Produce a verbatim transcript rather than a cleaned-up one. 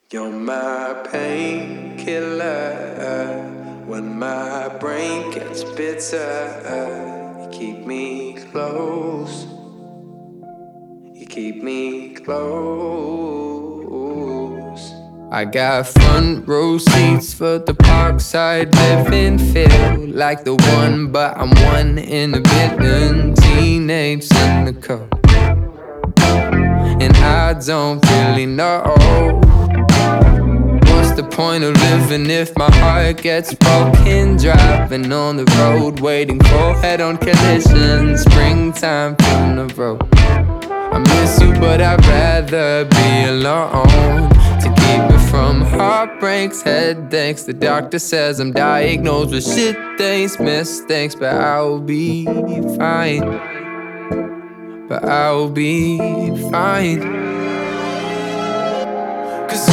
You're my painkiller when my brain gets bitter. You keep me close, you keep me close. I got front row seats for the parkside living. Feel like the one, but I'm one in a billion. Teenage cynical, and I don't really know what's the point of living if my heart gets broken. Driving on the road, waiting for head-on collisions. Springtime from the road. I miss you, but I'd rather be alone. To keep me from heartbreaks, headaches. The doctor says I'm diagnosed with shit things, mistakes, but I'll be fine. But I'll be fine.